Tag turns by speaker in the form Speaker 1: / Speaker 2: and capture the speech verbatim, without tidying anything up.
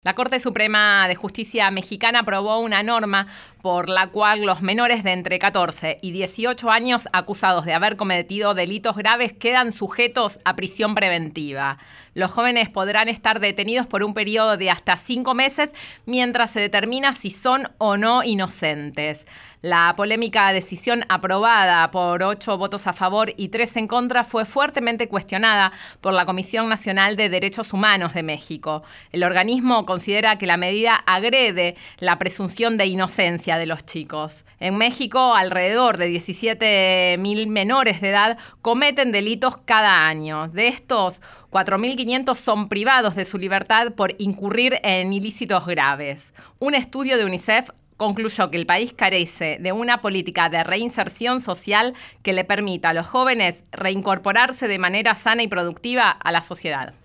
Speaker 1: La Corte Suprema de Justicia mexicana aprobó una norma por la cual los menores de entre catorce y dieciocho años acusados de haber cometido delitos graves quedan sujetos a prisión preventiva. Los jóvenes podrán estar detenidos por un periodo de hasta cinco meses mientras se determina si son o no inocentes. La polémica decisión aprobada por ocho votos a favor y tres en contra fue fuertemente cuestionada por la Comisión Nacional de Derechos Humanos de México. El organismo considera que la medida agrede la presunción de inocencia de los chicos. En México, alrededor de diecisiete mil menores de edad cometen delitos cada año. De estos, cuatro mil quinientos son privados de su libertad por incurrir en ilícitos graves. Un estudio de UNICEF concluyó que el país carece de una política de reinserción social que le permita a los jóvenes reincorporarse de manera sana y productiva a la sociedad.